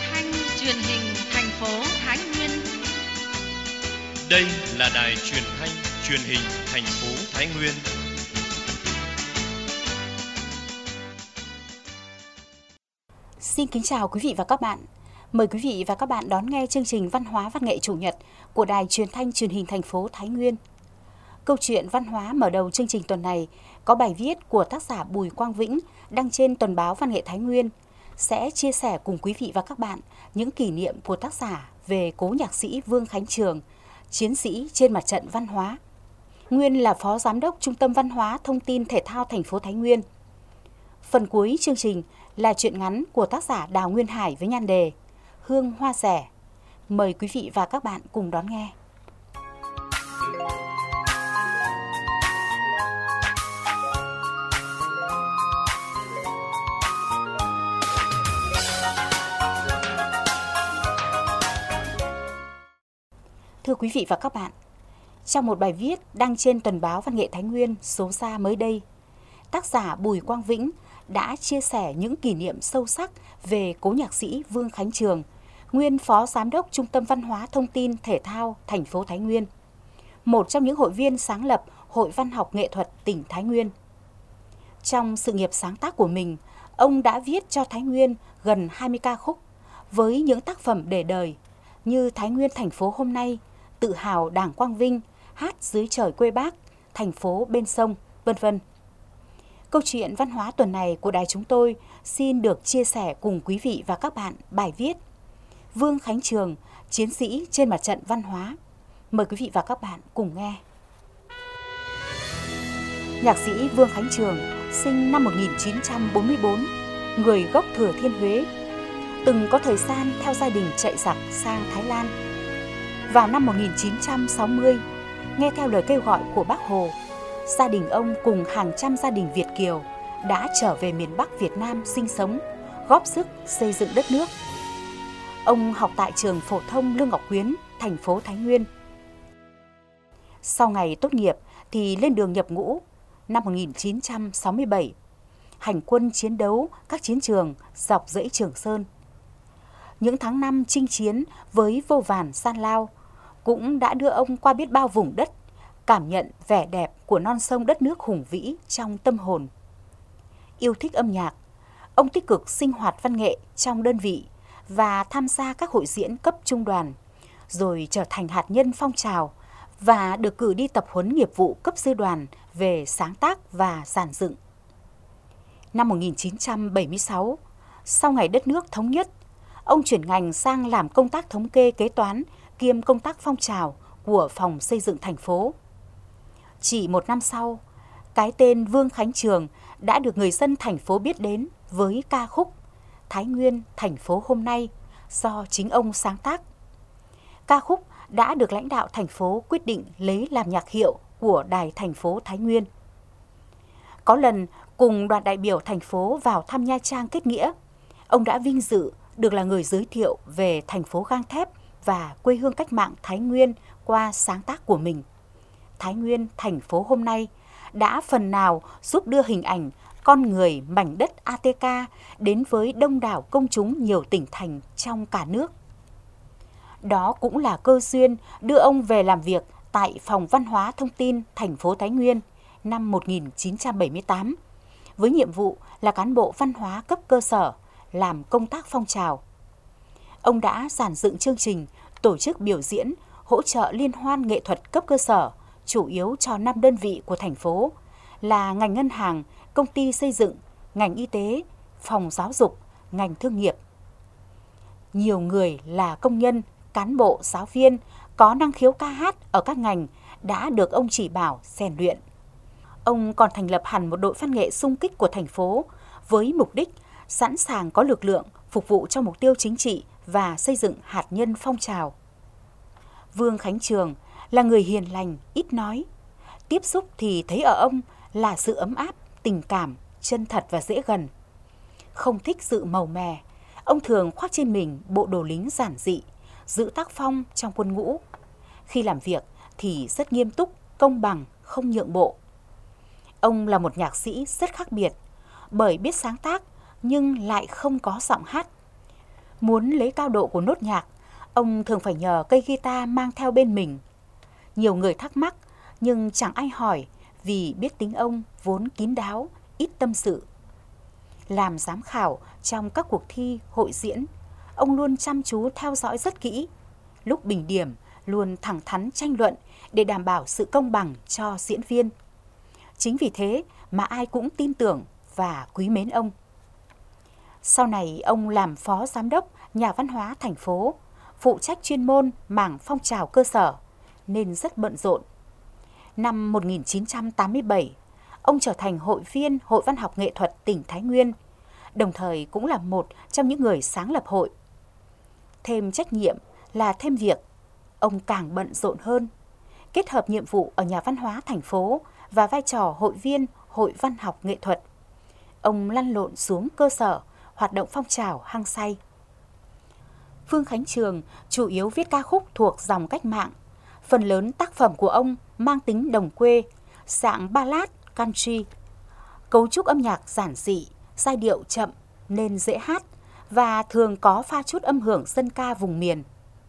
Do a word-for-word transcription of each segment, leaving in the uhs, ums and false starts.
thanh truyền hình thành phố Thái Nguyên. Đây là đài truyền thanh truyền hình thành phố Thái Nguyên. Xin kính chào quý vị và các bạn. Mời quý vị và các bạn đón nghe chương trình Văn hóa Văn nghệ Chủ nhật của Đài Truyền thanh Truyền hình thành phố Thái Nguyên. Câu chuyện văn hóa mở đầu chương trình tuần này có bài viết của tác giả Bùi Quang Vĩnh đăng trên Tuần báo Văn nghệ Thái Nguyên, sẽ chia sẻ cùng quý vị và các bạn những kỷ niệm của tác giả về cố nhạc sĩ Vương Khánh Trường, chiến sĩ trên mặt trận văn hóa. Nguyên là Phó Giám đốc Trung tâm Văn hóa Thông tin Thể thao thành phố Thái Nguyên. Phần cuối chương trình là truyện ngắn của tác giả Đào Nguyên Hải với nhan đề Hương Hoa Rẻ. Mời quý vị và các bạn cùng đón nghe. Thưa quý vị và các bạn, trong một bài viết đăng trên Tuần báo Văn nghệ Thái Nguyên số ra mới đây, tác giả Bùi Quang Vĩnh đã chia sẻ những kỷ niệm sâu sắc về cố nhạc sĩ Vương Khánh Trường, nguyên Phó Giám đốc Trung tâm Văn hóa Thông tin Thể thao thành phố Thái Nguyên, một trong những hội viên sáng lập Hội Văn học Nghệ thuật tỉnh Thái Nguyên. Trong sự nghiệp sáng tác của mình, ông đã viết cho Thái Nguyên gần hai mươi ca khúc với những tác phẩm để đời như Thái Nguyên thành phố hôm nay, Tự hào Đảng Quang Vinh, Hát dưới trời quê Bác, Thành phố bên sông, vân vân. Câu chuyện văn hóa tuần này của đài chúng tôi xin được chia sẻ cùng quý vị và các bạn bài viết Vương Khánh Trường, chiến sĩ trên mặt trận văn hóa. Mời quý vị và các bạn cùng nghe. Nhạc sĩ Vương Khánh Trường sinh năm một nghìn chín trăm bốn mươi bốn, người gốc Thừa Thiên Huế, từng có thời gian theo gia đình chạy giặc sang Thái Lan. Vào năm một nghìn chín trăm sáu mươi, nghe theo lời kêu gọi của Bác Hồ, gia đình ông cùng hàng trăm gia đình Việt kiều đã trở về miền Bắc Việt Nam sinh sống, góp sức xây dựng đất nước. Ông học tại trường phổ thông Lương Ngọc Quyến, thành phố Thái Nguyên. Sau ngày tốt nghiệp thì lên đường nhập ngũ năm một nghìn chín trăm sáu mươi bảy, hành quân chiến đấu các chiến trường dọc dãy Trường Sơn. Những tháng năm chinh chiến với vô vàn gian lao cũng đã đưa ông qua biết bao vùng đất, cảm nhận vẻ đẹp của non sông đất nước hùng vĩ trong tâm hồn. Yêu thích âm nhạc, ông tích cực sinh hoạt văn nghệ trong đơn vị và tham gia các hội diễn cấp trung đoàn, rồi trở thành hạt nhân phong trào và được cử đi tập huấn nghiệp vụ cấp sư đoàn về sáng tác và dàn dựng. Năm một nghìn chín trăm bảy mươi sáu, sau ngày đất nước thống nhất, ông chuyển ngành sang làm công tác thống kê kế toán kiêm công tác phong trào của phòng xây dựng thành phố. Chỉ một năm sau, cái tên Vương Khánh Trường đã được người dân thành phố biết đến với ca khúc Thái Nguyên thành phố hôm nay do chính ông sáng tác. Ca khúc đã được lãnh đạo thành phố quyết định lấy làm nhạc hiệu của Đài thành phố Thái Nguyên. Có lần cùng đoàn đại biểu thành phố vào thăm Nha Trang kết nghĩa, ông đã vinh dự được là người giới thiệu về thành phố gang thép và quê hương cách mạng Thái Nguyên qua sáng tác của mình. Thái Nguyên thành phố hôm nay đã phần nào giúp đưa hình ảnh con người mảnh đất a tê ca đến với đông đảo công chúng nhiều tỉnh thành trong cả nước. Đó cũng là cơ duyên đưa ông về làm việc tại Phòng Văn hóa Thông tin thành phố Thái Nguyên năm một nghìn chín trăm bảy mươi tám, với nhiệm vụ là cán bộ văn hóa cấp cơ sở, làm công tác phong trào. Ông đã dàn dựng chương trình, tổ chức biểu diễn, hỗ trợ liên hoan nghệ thuật cấp cơ sở, chủ yếu cho năm đơn vị của thành phố là ngành ngân hàng, công ty xây dựng, ngành y tế, phòng giáo dục, ngành thương nghiệp. Nhiều người là công nhân, cán bộ, giáo viên có năng khiếu ca hát ở các ngành đã được ông chỉ bảo, rèn luyện. Ông còn thành lập hẳn một đội văn nghệ xung kích của thành phố với mục đích sẵn sàng có lực lượng phục vụ cho mục tiêu chính trị và xây dựng hạt nhân phong trào. Vương Khánh Trường là người hiền lành, ít nói. Tiếp xúc thì thấy ở ông là sự ấm áp, tình cảm, chân thật và dễ gần. Không thích sự màu mè, ông thường khoác trên mình bộ đồ lính giản dị, giữ tác phong trong quân ngũ. Khi làm việc thì rất nghiêm túc, công bằng, không nhượng bộ. Ông là một nhạc sĩ rất khác biệt, bởi biết sáng tác nhưng lại không có giọng hát. Muốn lấy cao độ của nốt nhạc, ông thường phải nhờ cây guitar mang theo bên mình. Nhiều người thắc mắc, nhưng chẳng ai hỏi vì biết tính ông vốn kín đáo, ít tâm sự. Làm giám khảo trong các cuộc thi, hội diễn, ông luôn chăm chú theo dõi rất kỹ. Lúc bình điểm, luôn thẳng thắn tranh luận để đảm bảo sự công bằng cho diễn viên. Chính vì thế mà ai cũng tin tưởng và quý mến ông. Sau này ông làm phó giám đốc Nhà văn hóa thành phố, phụ trách chuyên môn mảng phong trào cơ sở, nên rất bận rộn. Năm một nghìn chín trăm tám mươi bảy, ông trở thành hội viên Hội Văn học Nghệ thuật tỉnh Thái Nguyên, đồng thời cũng là một trong những người sáng lập hội. Thêm trách nhiệm là thêm việc, ông càng bận rộn hơn. Kết hợp nhiệm vụ ở Nhà văn hóa thành phố và vai trò hội viên Hội Văn học Nghệ thuật, ông lăn lộn xuống cơ sở, hoạt động phong trào hăng say. Vương Khánh Trường chủ yếu viết ca khúc thuộc dòng cách mạng. Phần lớn tác phẩm của ông mang tính đồng quê, dạng ballad, country. Cấu trúc âm nhạc giản dị, giai điệu chậm nên dễ hát và thường có pha chút âm hưởng dân ca vùng miền.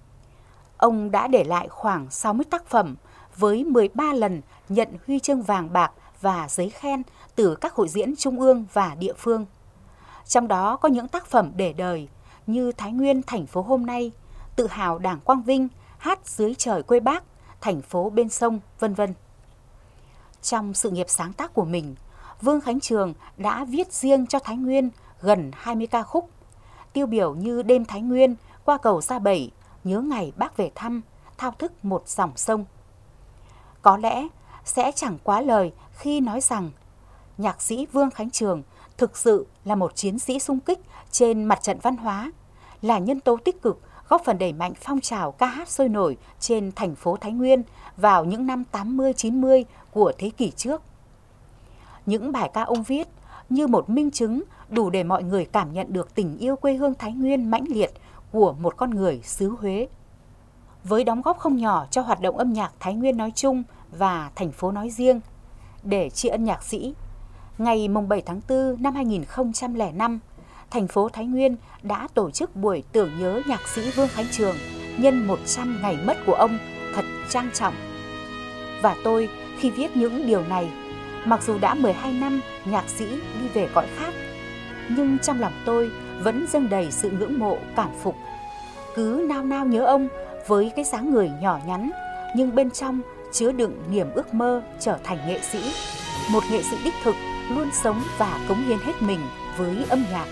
Ông đã để lại khoảng sáu mươi tác phẩm với mười ba lần nhận huy chương vàng bạc và giấy khen từ các hội diễn trung ương và địa phương. Trong đó có những tác phẩm để đời như Thái Nguyên thành phố hôm nay, Tự hào Đảng Quang Vinh, Hát dưới trời quê Bác, Thành phố bên sông, vân vân. Trong sự nghiệp sáng tác của mình, Vương Khánh Trường đã viết riêng cho Thái Nguyên gần hai mươi ca khúc, tiêu biểu như Đêm Thái Nguyên, Qua cầu Sa Bảy, Nhớ ngày Bác về thăm, Thao thức một dòng sông. Có lẽ sẽ chẳng quá lời khi nói rằng nhạc sĩ Vương Khánh Trường thực sự là một chiến sĩ xung kích trên mặt trận văn hóa, là nhân tố tích cực góp phần đẩy mạnh phong trào ca hát sôi nổi trên thành phố Thái Nguyên vào những năm tám mươi chín mươi của thế kỷ trước. Những bài ca ông viết như một minh chứng đủ để mọi người cảm nhận được tình yêu quê hương Thái Nguyên mãnh liệt của một con người xứ Huế. Với đóng góp không nhỏ cho hoạt động âm nhạc Thái Nguyên nói chung và thành phố nói riêng, để tri ân nhạc sĩ, ngày bảy tháng tư năm hai nghìn không trăm lẻ năm, thành phố Thái Nguyên đã tổ chức buổi tưởng nhớ nhạc sĩ Vương Khánh Trường nhân một trăm ngày mất của ông thật trang trọng. Và tôi khi viết những điều này, mặc dù đã mười hai năm nhạc sĩ đi về cõi khác, nhưng trong lòng tôi vẫn dâng đầy sự ngưỡng mộ, cảm phục. Cứ nao nao nhớ ông với cái dáng người nhỏ nhắn, nhưng bên trong chứa đựng niềm ước mơ trở thành nghệ sĩ, một nghệ sĩ đích thực luôn sống và cống hiến hết mình với âm nhạc.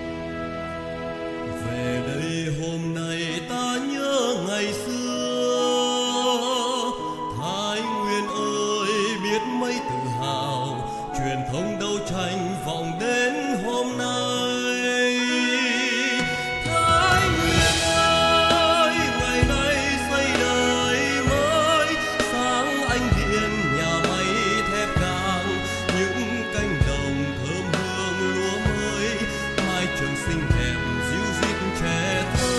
Về đây hôm nay ta nhớ ngày xưa, Thái Nguyên ơi biết mấy tự hào, truyền thống đấu tranh vọng đến hôm nay. Thái Nguyên ơi ngày nay xây đời mới, sáng ánh điện nhà máy thép gang, những cánh đồng thơm hương lúa mới, mái trường xinh đẹp dịu dít trẻ thơ.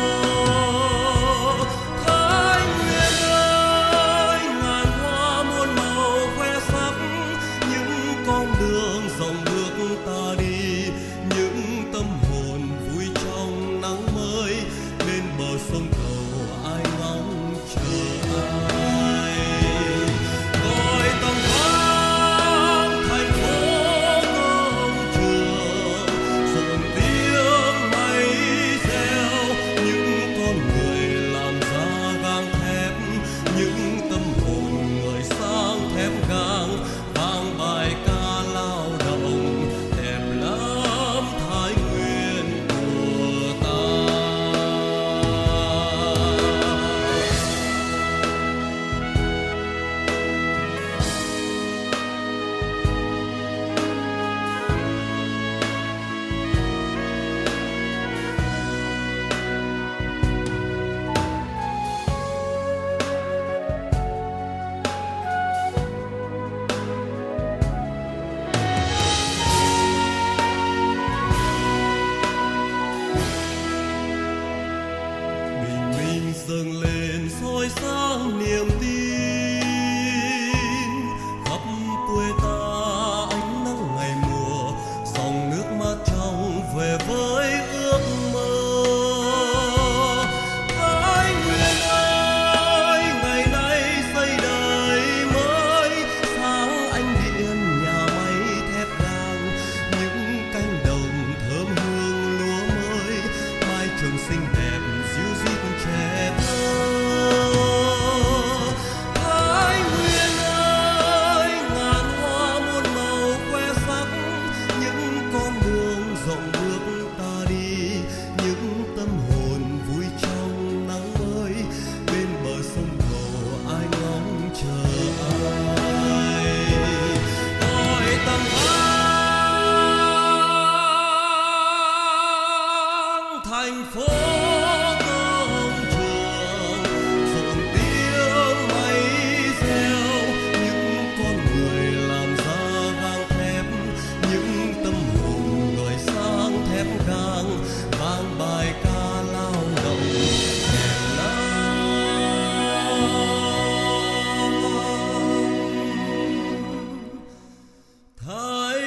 Thái Nguyên ơi ngàn hoa muôn màu khoe sắc, những con đường dòng bước ta đi, những tâm hồn vui trong nắng mới, bên bờ sông cầu ai ngóng chờ ai. Gọi tầm vang thành phố công trường, rộn tiếng máy reo, những con người làm ra gang thép, những tâm hồn người sang thép gang, vang bài ca lao động đẹp lắm Thái Nguyên của ta. xinh đẹp dịu dít trẻ thơ. Thái Nguyên ơi, ngàn hoa muôn màu khoe sắc, những con đường rộng bước ta đi, những tâm hồn vui trong nắng ơi, bên bờ sông cầu ai ngóng chờ ai. Ôi tầm thành phố công trường rộn tiếng máy reo, những con người làm ra gang thép, những tâm hồn người sáng thép gang, vang bài ca lao động thèm lắm. Thái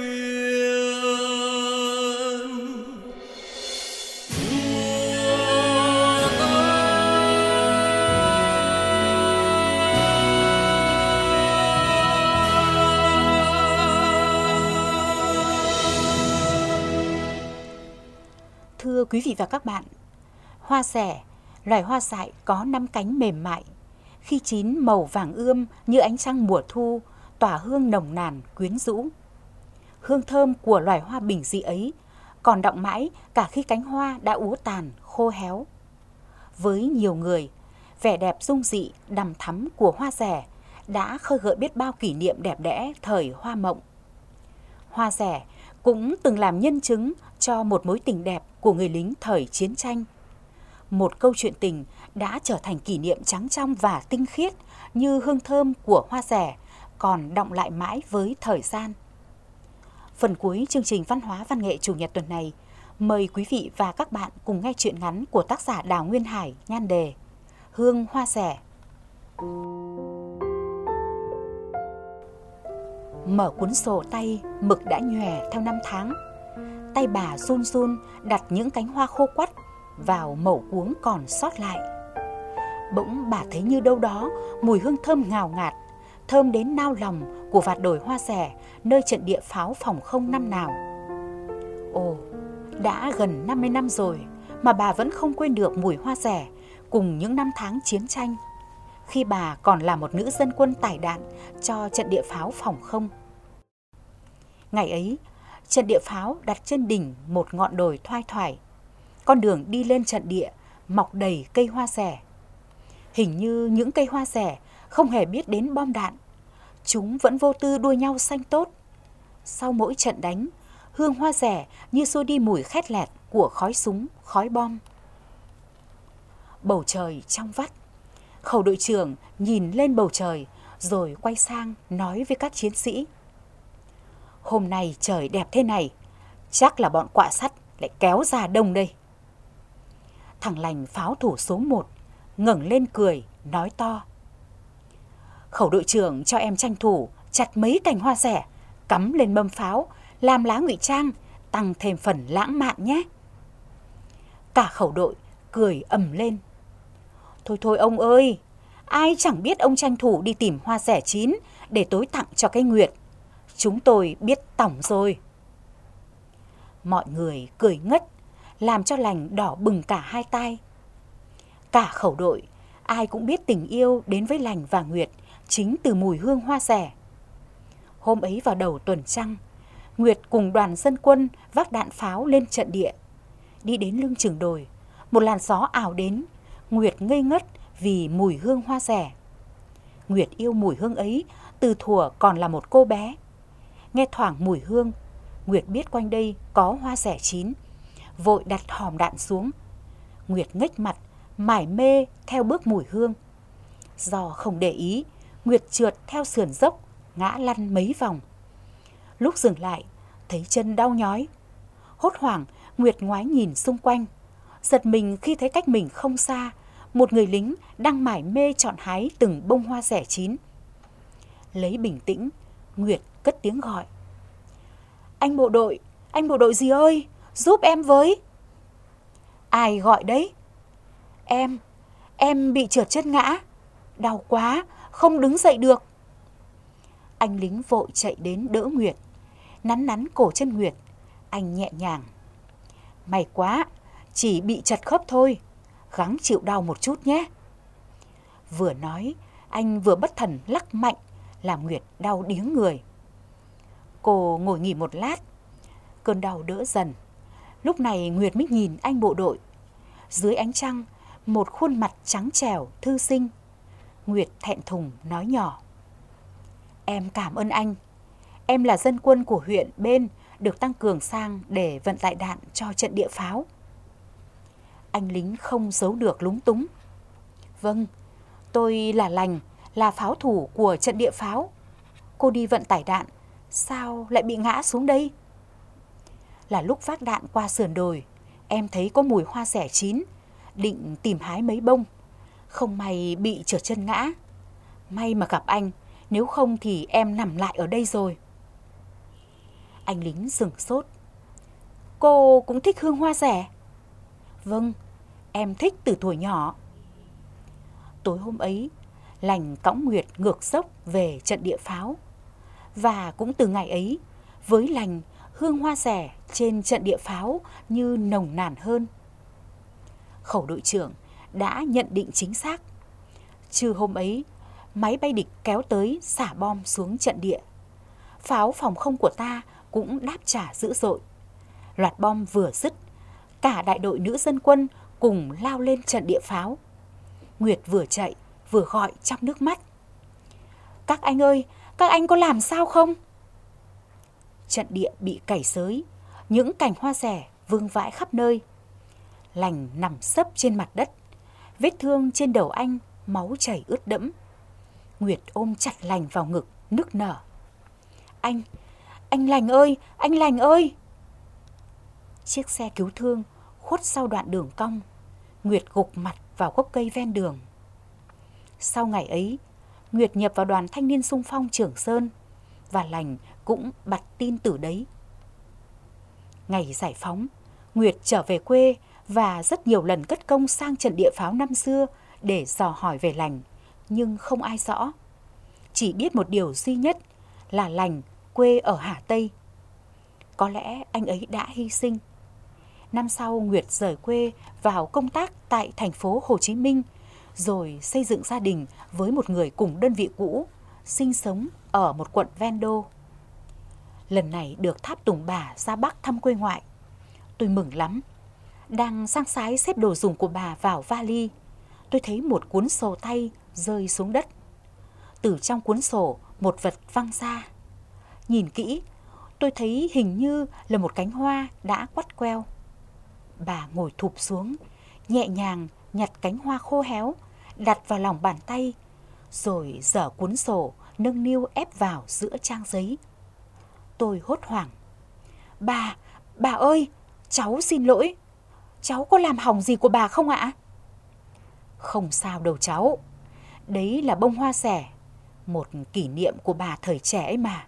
Thưa quý vị và các bạn, hoa xẻ, loài hoa dại có năm cánh mềm mại. Khi chín màu vàng ươm như ánh trăng mùa thu, tỏa hương nồng nàn quyến rũ. Hương thơm của loài hoa bình dị ấy còn đọng mãi cả khi cánh hoa đã úa tàn, khô héo. Với nhiều người, vẻ đẹp dung dị, đằm thắm của hoa rẻ đã khơi gợi biết bao kỷ niệm đẹp đẽ thời hoa mộng. Hoa rẻ cũng từng làm nhân chứng cho một mối tình đẹp của người lính thời chiến tranh. Một câu chuyện tình đã trở thành kỷ niệm trắng trong và tinh khiết như hương thơm của hoa rẻ còn đọng lại mãi với thời gian. Phần cuối chương trình Văn hóa Văn nghệ Chủ nhật tuần này, mời quý vị và các bạn cùng nghe truyện ngắn của tác giả Đào Nguyên Hải, nhan đề Hương hoa rẻ. Mở cuốn sổ tay, mực đã nhòe theo năm tháng. Tay bà run run đặt những cánh hoa khô quắt vào mẩu cuống còn sót lại. Bỗng bà thấy như đâu đó mùi hương thơm ngào ngạt, thơm đến nao lòng của vạt đồi hoa rẻ nơi trận địa pháo phòng không năm nào. Ồ, đã gần năm mươi năm rồi mà bà vẫn không quên được mùi hoa rẻ cùng những năm tháng chiến tranh, khi bà còn là một nữ dân quân tải đạn cho trận địa pháo phòng không. Ngày ấy, trận địa pháo đặt trên đỉnh một ngọn đồi thoai thoải. Con đường đi lên trận địa mọc đầy cây hoa rẻ. Hình như những cây hoa rẻ không hề biết đến bom đạn. Chúng vẫn vô tư đua nhau xanh tốt. Sau mỗi trận đánh, hương hoa rẻ như xua đi mùi khét lẹt của khói súng, khói bom. Bầu trời trong vắt. Khẩu đội trưởng nhìn lên bầu trời rồi quay sang nói với các chiến sĩ: Hôm nay trời đẹp thế này, chắc là bọn quạ sắt lại kéo ra đông đây. Thằng Lành pháo thủ số một ngẩng lên cười, nói to: Khẩu đội trưởng cho em tranh thủ chặt mấy cành hoa rẻ, cắm lên mâm pháo, làm lá ngụy trang, tăng thêm phần lãng mạn nhé. Cả khẩu đội cười ầm lên: Thôi thôi ông ơi, ai chẳng biết ông tranh thủ đi tìm hoa rẻ chín để tối tặng cho cái Nguyệt. Chúng tôi biết tỏng rồi. Mọi người cười ngất, làm cho Lành đỏ bừng cả hai tai. Cả khẩu đội, ai cũng biết tình yêu đến với Lành và Nguyệt chính từ mùi hương hoa rẻ. Hôm ấy vào đầu tuần trăng, Nguyệt cùng đoàn dân quân vác đạn pháo lên trận địa. Đi đến lưng chừng đồi, một làn gió ảo đến, Nguyệt ngây ngất vì mùi hương hoa rẻ. Nguyệt yêu mùi hương ấy từ thuở còn là một cô bé. Nghe thoảng mùi hương, Nguyệt biết quanh đây có hoa rẻ chín, vội đặt hòm đạn xuống. Nguyệt nghếch mặt, mải mê theo bước mùi hương. Do không để ý, Nguyệt trượt theo sườn dốc, ngã lăn mấy vòng. Lúc dừng lại, thấy chân đau nhói. Hốt hoảng, Nguyệt ngoái nhìn xung quanh, giật mình khi thấy cách mình không xa một người lính đang mải mê chọn hái từng bông hoa rẻ chín. Lấy bình tĩnh, Nguyệt cất tiếng gọi: Anh bộ đội, anh bộ đội gì ơi, giúp em với. Ai gọi đấy? Em, em bị trượt chân ngã, đau quá, không đứng dậy được. Anh lính vội chạy đến đỡ Nguyệt, nắn nắn cổ chân Nguyệt. Anh nhẹ nhàng: May quá, chỉ bị chật khớp thôi, gắng chịu đau một chút nhé. Vừa nói, anh vừa bất thần lắc mạnh, làm Nguyệt đau điếng người. Cô ngồi nghỉ một lát, cơn đau đỡ dần. Lúc này Nguyệt mới nhìn anh bộ đội. Dưới ánh trăng, một khuôn mặt trắng trẻo, thư sinh. Nguyệt thẹn thùng nói nhỏ: Em cảm ơn anh. Em là dân quân của huyện bên, được tăng cường sang để vận tải đạn cho trận địa pháo. Anh lính không giấu được lúng túng: Vâng, tôi là Lành, là pháo thủ của trận địa pháo. Cô đi vận tải đạn, sao lại bị ngã xuống đây? Là lúc vác đạn qua sườn đồi, em thấy có mùi hoa xẻ chín, định tìm hái mấy bông. Không may bị trượt chân ngã. May mà gặp anh, nếu không thì em nằm lại ở đây rồi. Anh lính sửng sốt: Cô cũng thích hương hoa xẻ? Vâng, em thích từ tuổi nhỏ. Tối hôm ấy, Lành cõng Nguyệt ngược dốc về trận địa pháo. Và cũng từ ngày ấy, với Lành, hương hoa xẻ trên trận địa pháo như nồng nàn hơn. Khẩu đội trưởng đã nhận định chính xác. Trưa hôm ấy, máy bay địch kéo tới xả bom xuống trận địa. Pháo phòng không của ta cũng đáp trả dữ dội. Loạt bom vừa dứt, cả đại đội nữ dân quân cùng lao lên trận địa pháo. Nguyệt vừa chạy vừa gọi trong nước mắt: Các anh ơi, các anh có làm sao không? Trận địa bị cày xới, những cành hoa xẻ vương vãi khắp nơi. Lành nằm sấp trên mặt đất, vết thương trên đầu anh máu chảy ướt đẫm. Nguyệt ôm chặt Lành vào ngực, nức nở: Anh, anh Lành ơi, anh Lành ơi! Chiếc xe cứu thương khuất sau đoạn đường cong. Nguyệt gục mặt vào gốc cây ven đường. Sau ngày ấy, Nguyệt nhập vào đoàn thanh niên xung phong Trường Sơn, và Lành cũng bặt tin từ đấy. Ngày giải phóng, Nguyệt trở về quê và rất nhiều lần cất công sang trận địa pháo năm xưa để dò hỏi về Lành, nhưng không ai rõ. Chỉ biết một điều duy nhất là Lành quê ở Hà Tây. Có lẽ anh ấy đã hy sinh. Năm sau, Nguyệt rời quê vào công tác tại thành phố Hồ Chí Minh, rồi xây dựng gia đình với một người cùng đơn vị cũ, sinh sống ở một quận ven đô. Lần này được tháp tùng bà ra Bắc thăm quê ngoại. Tôi mừng lắm. Đang sang sái xếp đồ dùng của bà vào vali, tôi thấy một cuốn sổ tay rơi xuống đất. Từ trong cuốn sổ, một vật văng ra. Nhìn kỹ, tôi thấy hình như là một cánh hoa đã quắt queo. Bà ngồi thụp xuống, nhẹ nhàng nhặt cánh hoa khô héo, đặt vào lòng bàn tay, rồi dở cuốn sổ nâng niu ép vào giữa trang giấy. Tôi hốt hoảng: Bà, bà ơi, cháu xin lỗi. Cháu có làm hỏng gì của bà không ạ? Không sao đâu cháu. Đấy là bông hoa xẻ, một kỷ niệm của bà thời trẻ ấy mà.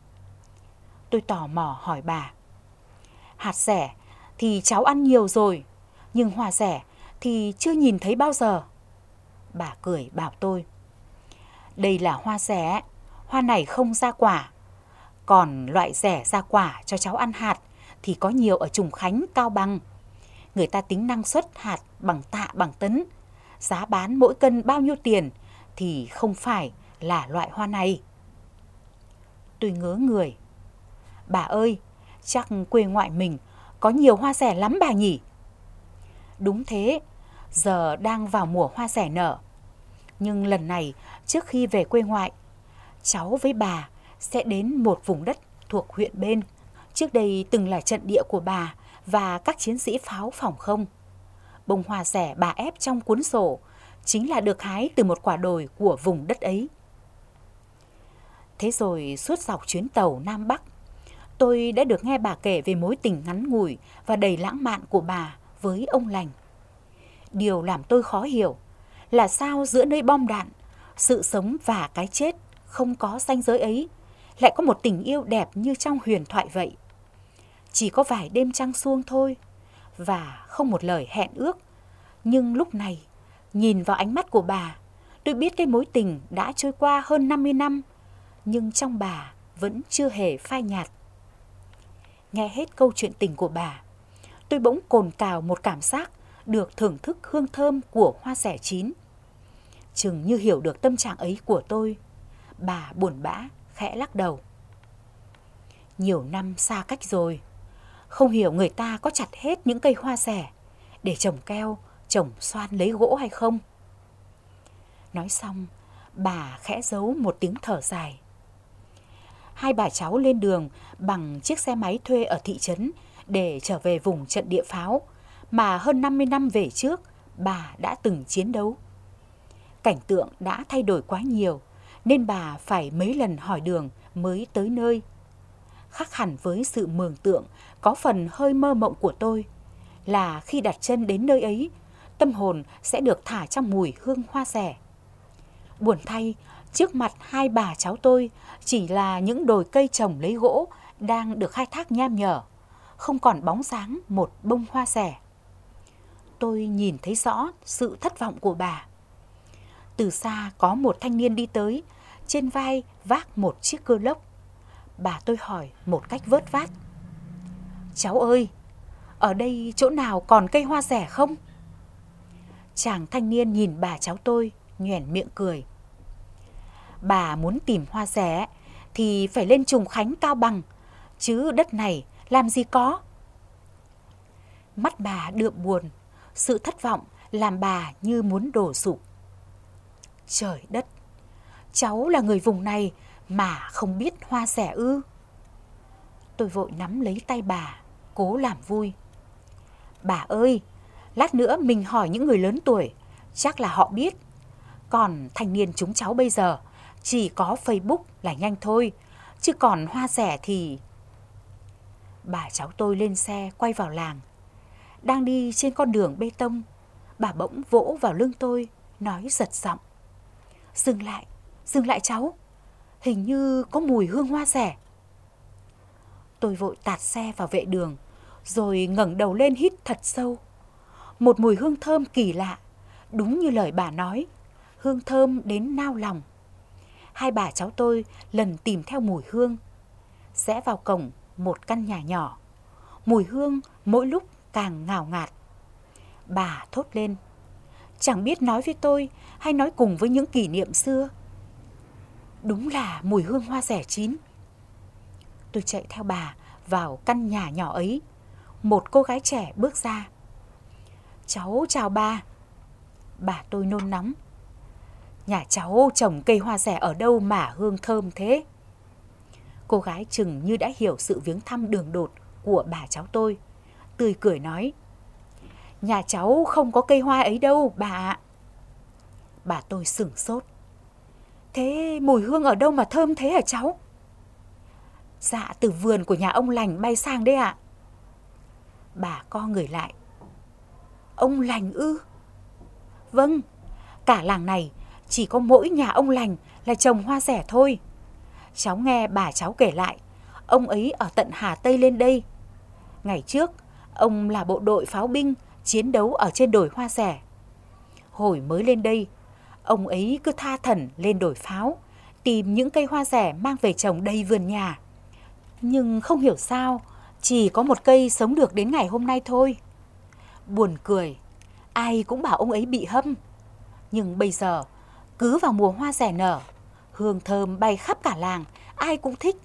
Tôi tò mò hỏi bà: Hạt xẻ thì cháu ăn nhiều rồi, nhưng hoa xẻ thì chưa nhìn thấy bao giờ. Bà cười bảo tôi: Đây là hoa xẻ, hoa này không ra quả. Còn loại xẻ ra quả cho cháu ăn hạt thì có nhiều ở Trùng Khánh, Cao Bằng. Người ta tính năng suất hạt bằng tạ bằng tấn, giá bán mỗi cân bao nhiêu tiền thì không phải là loại hoa này. Tôi ngớ người: Bà ơi, chắc quê ngoại mình có nhiều hoa xẻ lắm bà nhỉ? Đúng thế, giờ đang vào mùa hoa xẻ nở. Nhưng lần này, trước khi về quê ngoại, cháu với bà sẽ đến một vùng đất thuộc huyện bên. Trước đây từng là trận địa của bà và các chiến sĩ pháo phòng không. Bông hoa xẻ bà ép trong cuốn sổ chính là được hái từ một quả đồi của vùng đất ấy. Thế rồi suốt dọc chuyến tàu Nam Bắc, tôi đã được nghe bà kể về mối tình ngắn ngủi và đầy lãng mạn của bà với ông Lành. Điều làm tôi khó hiểu là sao giữa nơi bom đạn, sự sống và cái chết không có ranh giới ấy lại có một tình yêu đẹp như trong huyền thoại vậy. Chỉ có vài đêm trăng suông thôi và không một lời hẹn ước. Nhưng lúc này, nhìn vào ánh mắt của bà, tôi biết cái mối tình đã trôi qua hơn năm mươi năm, nhưng trong bà vẫn chưa hề phai nhạt. Nghe hết câu chuyện tình của bà, tôi bỗng cồn cào một cảm giác được thưởng thức hương thơm của hoa xẻ chín. Chừng như hiểu được tâm trạng ấy của tôi, bà buồn bã khẽ lắc đầu. Nhiều năm xa cách rồi, không hiểu người ta có chặt hết những cây hoa xẻ để trồng keo, trồng xoan lấy gỗ hay không. Nói xong, bà khẽ giấu một tiếng thở dài. Hai bà cháu lên đường bằng chiếc xe máy thuê ở thị trấn để trở về vùng trận địa pháo mà hơn năm mươi năm về trước bà đã từng chiến đấu. Cảnh tượng đã thay đổi quá nhiều nên bà phải mấy lần hỏi đường mới tới nơi. Khác hẳn với sự mường tượng có phần hơi mơ mộng của tôi là khi đặt chân đến nơi ấy, tâm hồn sẽ được thả trong mùi hương hoa xẻ. Buồn thay, trước mặt hai bà cháu tôi chỉ là những đồi cây trồng lấy gỗ đang được khai thác nham nhở, không còn bóng dáng một bông hoa xẻ. Tôi nhìn thấy rõ sự thất vọng của bà. Từ xa có một thanh niên đi tới, trên vai vác một chiếc cưa lốc. Bà tôi hỏi một cách vớt vát. Cháu ơi, ở đây chỗ nào còn cây hoa xẻ không? Chàng thanh niên nhìn bà cháu tôi, nhoẻn miệng cười. Bà muốn tìm hoa xẻ thì phải lên Trùng Khánh, Cao Bằng, chứ đất này làm gì có. Mắt bà đượm buồn, sự thất vọng làm bà như muốn đổ sụp. Trời đất, cháu là người vùng này mà không biết hoa xẻ ư? Tôi vội nắm lấy tay bà, cố làm vui. Bà ơi, lát nữa mình hỏi những người lớn tuổi, chắc là họ biết. Còn thanh niên chúng cháu bây giờ chỉ có Facebook là nhanh thôi, chứ còn hoa xẻ thì... Bà cháu tôi lên xe quay vào làng. Đang đi trên con đường bê tông, bà bỗng vỗ vào lưng tôi, nói giật giọng. Dừng lại, dừng lại cháu, hình như có mùi hương hoa xẻ. Tôi vội tạt xe vào vệ đường, rồi ngẩng đầu lên hít thật sâu. Một mùi hương thơm kỳ lạ, đúng như lời bà nói, hương thơm đến nao lòng. Hai bà cháu tôi lần tìm theo mùi hương, rẽ vào cổng một căn nhà nhỏ. Mùi hương mỗi lúc càng ngào ngạt. Bà thốt lên, chẳng biết nói với tôi hay nói cùng với những kỷ niệm xưa. Đúng là mùi hương hoa xẻ chín. Tôi chạy theo bà vào căn nhà nhỏ ấy. Một cô gái trẻ bước ra. Cháu chào bà. Bà tôi nôn nóng. Nhà cháu trồng cây hoa xẻ ở đâu mà hương thơm thế? Cô gái chừng như đã hiểu sự viếng thăm đường đột của bà cháu tôi, tươi cười nói. Nhà cháu không có cây hoa ấy đâu bà ạ. Bà tôi sửng sốt. Thế mùi hương ở đâu mà thơm thế hả cháu? Dạ từ vườn của nhà ông Lành bay sang đấy ạ. Bà co người lại. Ông Lành ư? Vâng, cả làng này chỉ có mỗi nhà ông Lành là trồng hoa xẻ thôi. Cháu nghe bà cháu kể lại, ông ấy ở tận Hà Tây lên đây. Ngày trước, ông là bộ đội pháo binh chiến đấu ở trên đồi hoa xẻ. Hồi mới lên đây, ông ấy cứ tha thẩn lên đồi pháo, tìm những cây hoa xẻ mang về trồng đầy vườn nhà. Nhưng không hiểu sao, chỉ có một cây sống được đến ngày hôm nay thôi. Buồn cười, ai cũng bảo ông ấy bị hâm. Nhưng bây giờ, cứ vào mùa hoa xẻ nở, hương thơm bay khắp cả làng, ai cũng thích.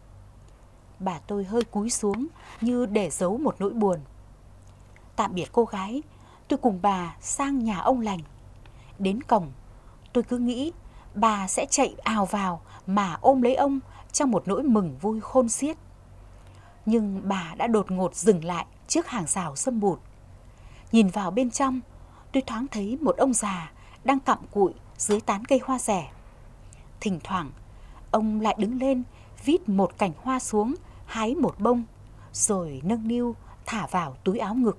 Bà tôi hơi cúi xuống như để giấu một nỗi buồn. Tạm biệt cô gái, tôi cùng bà sang nhà ông Lành. Đến cổng, tôi cứ nghĩ bà sẽ chạy ào vào mà ôm lấy ông trong một nỗi mừng vui khôn xiết. Nhưng bà đã đột ngột dừng lại trước hàng rào sâm bụt. Nhìn vào bên trong, tôi thoáng thấy một ông già đang cặm cụi dưới tán cây hoa xẻ. Thỉnh thoảng, ông lại đứng lên, vít một cành hoa xuống, hái một bông, rồi nâng niu thả vào túi áo ngực.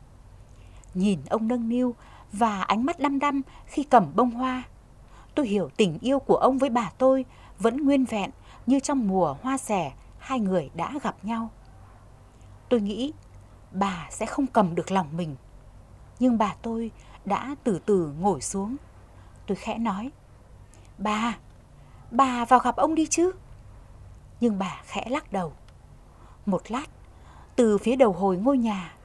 Nhìn ông nâng niu và ánh mắt đăm đăm khi cầm bông hoa, tôi hiểu tình yêu của ông với bà tôi vẫn nguyên vẹn như trong mùa hoa xẻ hai người đã gặp nhau. Tôi nghĩ bà sẽ không cầm được lòng mình, nhưng bà tôi đã từ từ ngồi xuống. Tôi khẽ nói, bà, bà vào gặp ông đi chứ. Nhưng bà khẽ lắc đầu. Một lát, từ phía đầu hồi ngôi nhà,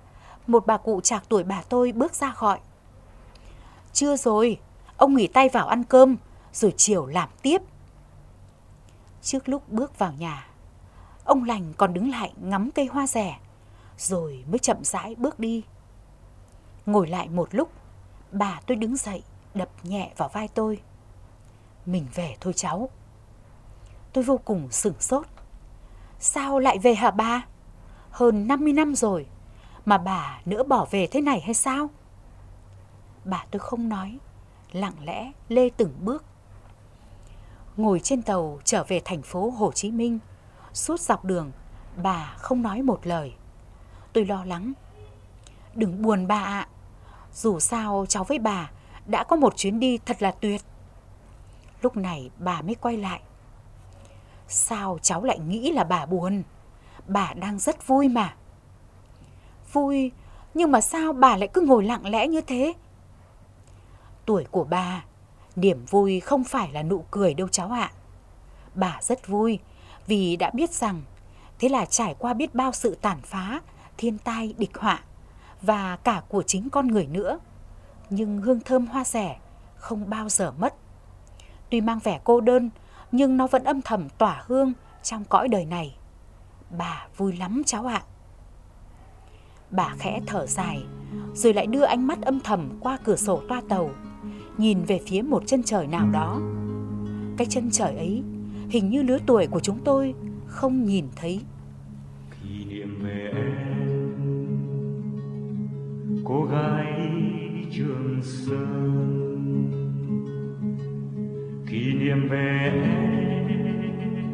một bà cụ trạc tuổi bà tôi bước ra gọi. Chưa rồi, ông nghỉ tay vào ăn cơm, rồi chiều làm tiếp. Trước lúc bước vào nhà, ông lành còn đứng lại ngắm cây hoa rẻ, rồi mới chậm rãi bước đi. Ngồi lại một lúc, bà tôi đứng dậy, đập nhẹ vào vai tôi. Mình về thôi cháu. Tôi vô cùng sửng sốt. Sao lại về hả bà? Hơn năm mươi năm rồi, mà bà nỡ bỏ về thế này hay sao? Bà tôi không nói, lặng lẽ lê từng bước. Ngồi trên tàu trở về thành phố Hồ Chí Minh, suốt dọc đường, bà không nói một lời. Tôi lo lắng. Đừng buồn bà ạ. Dù sao cháu với bà đã có một chuyến đi thật là tuyệt. Lúc này bà mới quay lại. Sao cháu lại nghĩ là bà buồn? Bà đang rất vui mà. Vui, nhưng mà sao bà lại cứ ngồi lặng lẽ như thế? Tuổi của bà, niềm vui không phải là nụ cười đâu cháu ạ. Bà rất vui vì đã biết rằng thế là trải qua biết bao sự tàn phá, thiên tai, địch họa và cả của chính con người nữa. Nhưng hương thơm hoa rẻ không bao giờ mất. Tuy mang vẻ cô đơn, nhưng nó vẫn âm thầm tỏa hương trong cõi đời này. Bà vui lắm cháu ạ. Bà khẽ thở dài, rồi lại đưa ánh mắt âm thầm qua cửa sổ toa tàu, nhìn về phía một chân trời nào đó. Cái chân trời ấy hình như lứa tuổi của chúng tôi không nhìn thấy. Kỷ niệm về em, cô gái Trường Sơn. Kỷ niệm về em,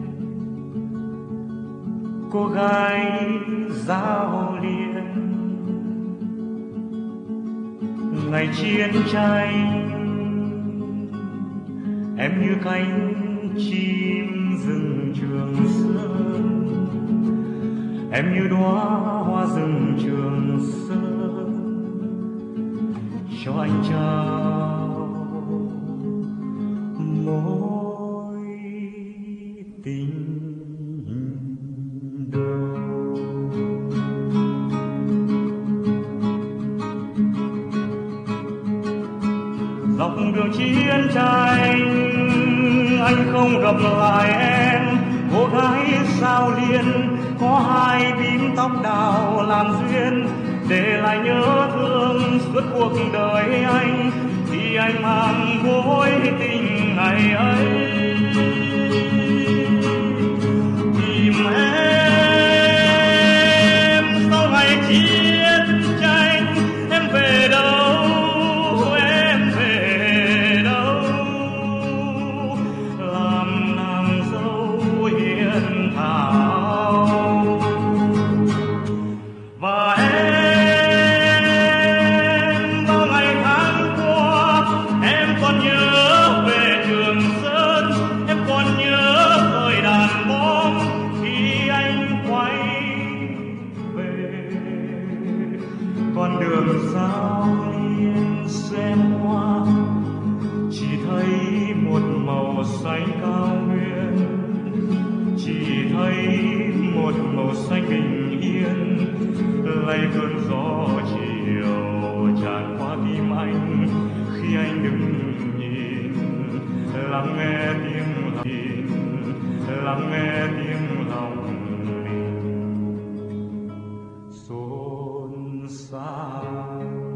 cô gái Giao Liên. Ngày chiến tranh, em như cánh chim rừng Trường Sơn, em như đóa hoa rừng Trường Sơn, cho anh trao mối tình đầu. Dọc đường chiến tranh, anh không gặp lại em, cô gái Giao Liên. Có hai bím tóc đào làm duyên, để lại nhớ thương suốt cuộc đời anh, thì anh mang mối tình ngày ấy. Tìm em sau ngày chiến tranh, em về đâu, em về đâu, làm nàng dâu hiền thảo. Và em bao ngày tháng qua, em còn nhớ về Trường Sơn, em còn nhớ thời đàn bom khi anh quay về. Con đường Giao Liên xem hoa, chỉ thấy một màu xanh cao nguyên, chỉ thấy một màu xanh bình yên. Lay cơn gió chiều tràn qua tim anh, khi anh đứng nhìn, lắng nghe tiếng lòng, lắng nghe tiếng lòng mình xôn xao.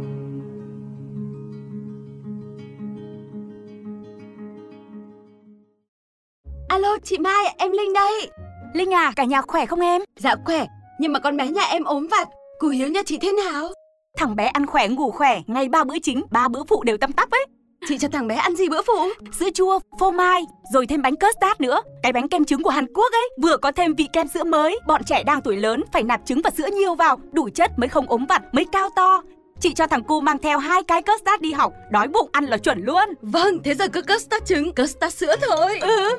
Alo chị Mai, em Linh đây. Linh à, cả nhà khỏe không em? Dạ khỏe, nhưng mà con bé nhà em ốm vặt. Cô Hiếu nhà chị thế nào? Thằng bé ăn khỏe ngủ khỏe, ngày ba bữa chính, ba bữa phụ đều tăm tắp ấy. Chị cho thằng bé ăn gì bữa phụ? Sữa chua, phô mai, rồi thêm bánh custard nữa. Cái bánh kem trứng của Hàn Quốc ấy, vừa có thêm vị kem sữa mới. Bọn trẻ đang tuổi lớn phải nạp trứng và sữa nhiều vào, đủ chất mới không ốm vặt, mới cao to. Chị cho thằng cu mang theo hai cái custard đi học, đói bụng ăn là chuẩn luôn. Vâng, thế giờ cứ custard trứng, custard sữa thôi. Ừ.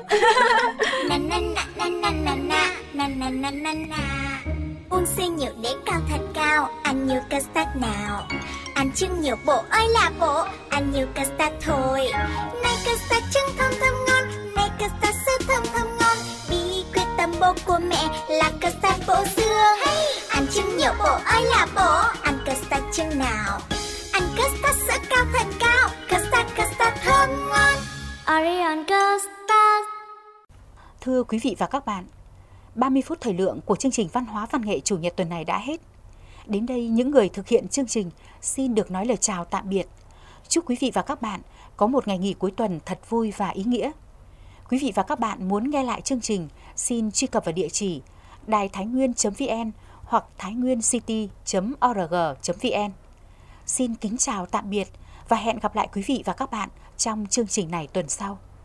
Uống sữa nhiều để cao thật cao, ăn nhiều custard nào. Ăn trứng nhiều bộ ơi là bộ, ăn nhiều custard thôi. Này custard trứng thơm thơm ngon, này custard sữa thơm thơm ngon. Bí quyết tâm bổ của mẹ là custard bổ xương. Hey! Ăn trứng nhiều bộ ơi là bộ, ăn custard chừng nào. Ăn custard sữa cao thật cao, custard custard thơm ngon. Orion custard. Thưa quý vị và các bạn, ba mươi phút thời lượng của chương trình Văn hóa Văn nghệ Chủ nhật tuần này đã hết. Đến đây, những người thực hiện chương trình xin được nói lời chào tạm biệt. Chúc quý vị và các bạn có một ngày nghỉ cuối tuần thật vui và ý nghĩa. Quý vị và các bạn muốn nghe lại chương trình, xin truy cập vào địa chỉ đài thái nguyên chấm vn hoặc thái nguyên city chấm org chấm vn. Xin kính chào tạm biệt và hẹn gặp lại quý vị và các bạn trong chương trình này tuần sau.